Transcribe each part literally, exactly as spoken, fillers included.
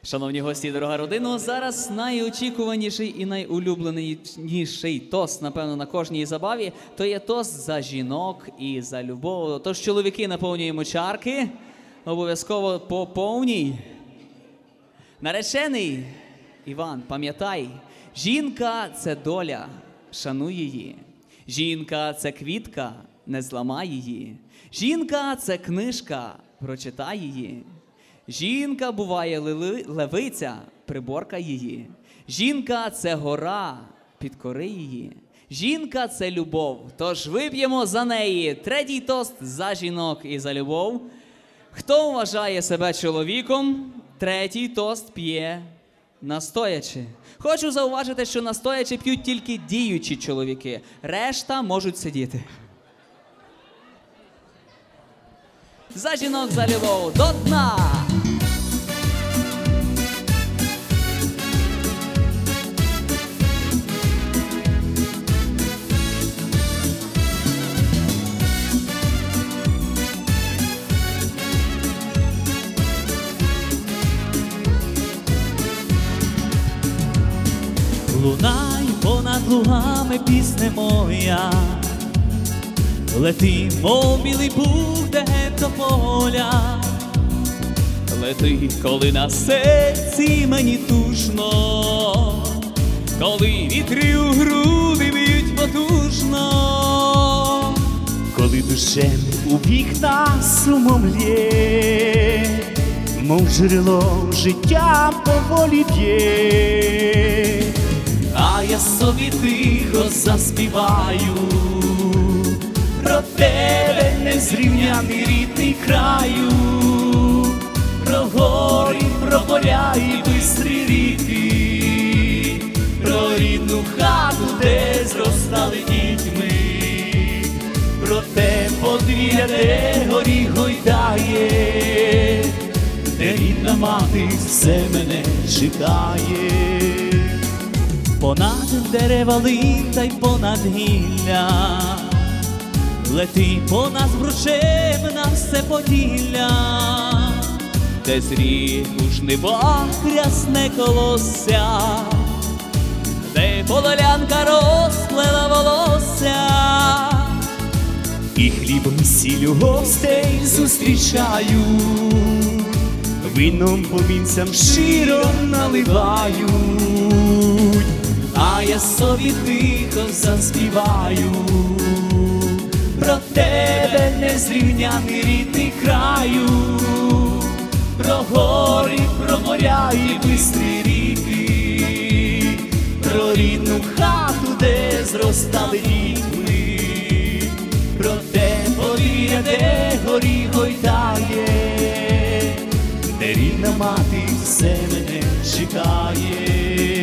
Шановні гості, дорога родина, зараз найочікуваніший і найулюбленіший тост, напевно, на кожній забаві, то є тост за жінок і за любов. Тож, чоловіки, наповнюємо чарки, обов'язково по повній. Наречений, Іван, пам'ятай, жінка – це доля, шануй її. Жінка – це квітка, не зламай її. Жінка – це книжка, прочитай її. Жінка буває левиця, приборка її. Жінка – це гора, підкори її. Жінка – це любов, тож вип'ємо за неї. Третій тост за жінок і за любов. Хто вважає себе чоловіком, третій тост п'є настоячи. Хочу зауважити, що настоячи п'ють тільки діючі чоловіки. Решта можуть сидіти. За жінок, за любов, до дна! Лунай понад лугами пісня моя, лети, мов білий пух, де до поля. Лети, коли на серці мені тужно, коли вітри у груди б'ють потужно, коли душем у вікна сумом лє, мов джерело життя поволі б'є. А я собі тихо заспіваю про тебе, незрівняний рідний краю, про гори, про поля і бистрі ріки, про рідну хату, де зростали дітьми, про те подвір'я, де горі гойдає, де рідна мати все мене чекає. Понад дерева лита й понад гілля, лети понад бручем на все Поділля, де зріє у жнивах рясне колосся, де подолянка розплела волосся, і хлібом і сіллю гостей зустрічаю, вином по вінцям щиро наливають. А я собі тихо заспіваю про тебе, незрівняний рідний краю, про гори, про моря і бистрі ріки, про рідну хату, де зростали дітьми, про те подвір'я, де горі гойдає, де рідна мати все мене чекає.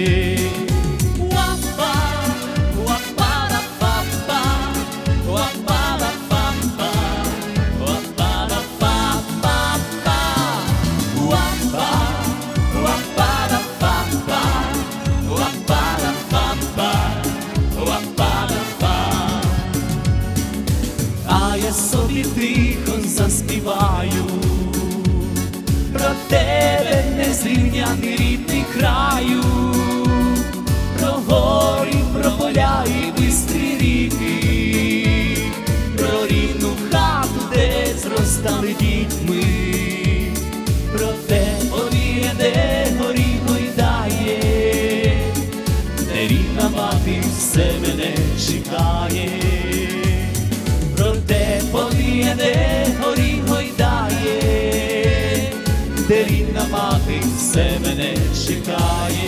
Я собі тихо заспіваю про тебе, незрівняний рідний краю, про гори, про поля і бистрі ріки, про рідну хату, де зростали дітьми, про те подвір'я, де горі гойдає, де рідна мати все мене чекає. Про те подвір'я, де горі гойдає, де рідна мати все мене чекає.